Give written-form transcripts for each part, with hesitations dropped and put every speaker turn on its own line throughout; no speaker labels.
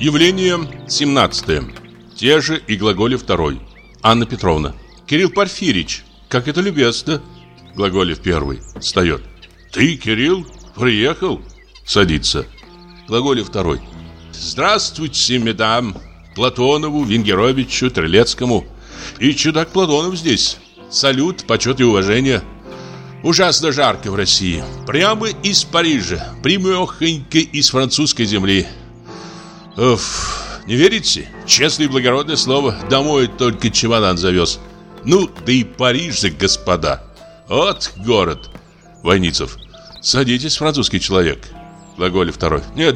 Явление 17. Те же и Глаголев второй. Анна Петровна. Кирилл Порфирич, как это любезно. Глаголев первый. Встает. Ты, Кирилл, приехал? Садится. Глаголев второй. Здравствуйте, медам. Платонову, Венгеровичу, Трилецкому. И чудак Платонов здесь. Салют, почет и уважение. Ужасно жарко в России. Прямо из Парижа. Прямехонько из французской земли. Не верите? Честное и благородное слово. Домой только чемодан завез. Ну, да и Париж же, господа. Вот город. Войницев. Садитесь, французский человек. Глаголев второй. Нет.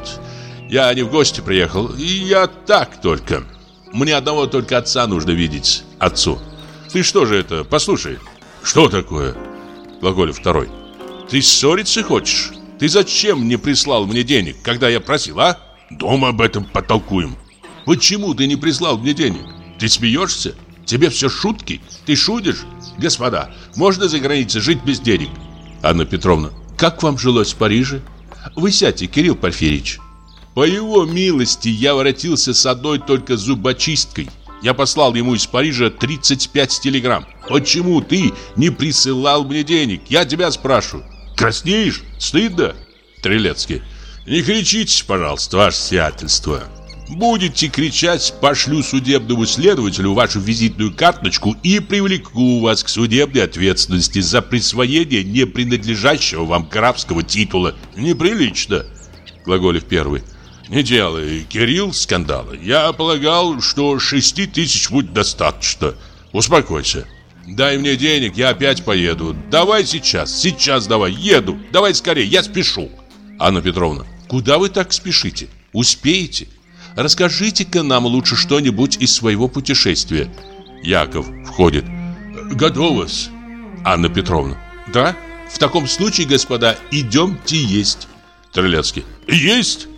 Я не в гости приехал. Я так только. Мне одного только отца нужно видеть. Отцу. Ты что же это? Послушай. Что такое? Глаголев второй. Ты ссориться хочешь? Ты зачем не прислал мне денег, когда я просил, а? Дома об этом потолкуем. Почему ты не прислал мне денег? Ты смеешься? Тебе все шутки? Ты шутишь? Господа, можно за границей жить без денег? Анна Петровна. Как вам жилось в Париже? Вы сядьте, Кирилл Порфирич. По его милости я воротился с одной только зубочисткой. Я послал ему из Парижа 35 телеграмм. Почему ты не присылал мне денег? Я тебя спрашиваю. Краснеешь? Стыдно? Трилецкий. Не кричите, пожалуйста, ваше сиятельство. Будете кричать, пошлю судебному следователю вашу визитную карточку и привлеку вас к судебной ответственности за присвоение не принадлежащего вам графского титула. Неприлично. Глаголев первый. Не делай, Кирилл, скандала. Я полагал, что 6 тысяч будет достаточно. Успокойся. Дай мне денег, я опять поеду. Давай сейчас давай, еду. Давай скорее, я спешу. Анна Петровна. Куда вы так спешите? Успеете? Расскажите-ка нам лучше что-нибудь из своего путешествия. Яков входит. Готово-с. Анна Петровна. Да? В таком случае, господа, идемте есть. Трилецкий. Есть?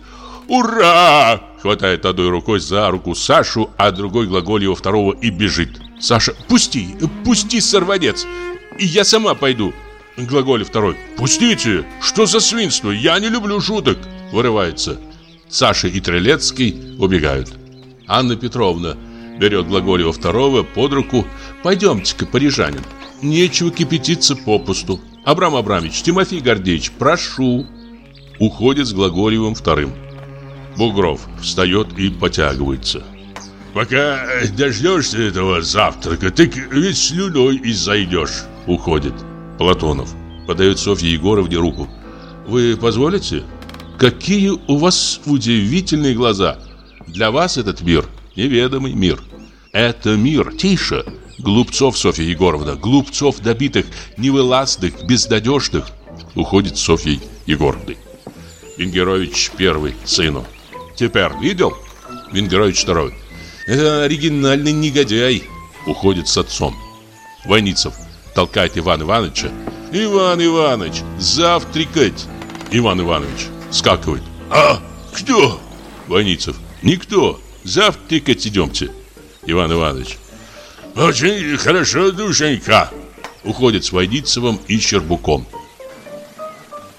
Ура! Хватает одной рукой за руку Сашу, а другой Глаголева второго и бежит. Саша. Пусти, сорванец. И я сама пойду. Глаголев второй. Пустите! Что за свинство? Я не люблю шуток. Вырывается. Саша и Трилецкий убегают. Анна Петровна берет Глаголева второго под руку. Пойдемте-ка, парижанин. Нечего кипятиться попусту. Абрам Абрамович, Тимофей Гордеевич, прошу. Уходит с Глаголевым вторым. Бугров встает и потягивается. Пока дождешься этого завтрака, ты ведь слюной и зайдешь. Уходит. Платонов подает Софье Егоровне руку. Вы позволите? Какие у вас удивительные глаза. Для вас этот мир неведомый мир. Это мир, тише, глупцов, Софья Егоровна, глупцов добитых, невылазных, безнадежных. Уходит с Софьей Егоровной. Венгерович первый, сыну. Теперь видел? Венгерович второй. Это оригинальный негодяй. Уходит с отцом. Войницев толкает Ивана Ивановича. Иван Иванович, завтракать. Иван Иванович скакивает. А, кто? Войницев. Никто. Завтракать идемте. Иван Иванович. Очень хорошо, душенька. Уходит с Войницевым и Щербуком.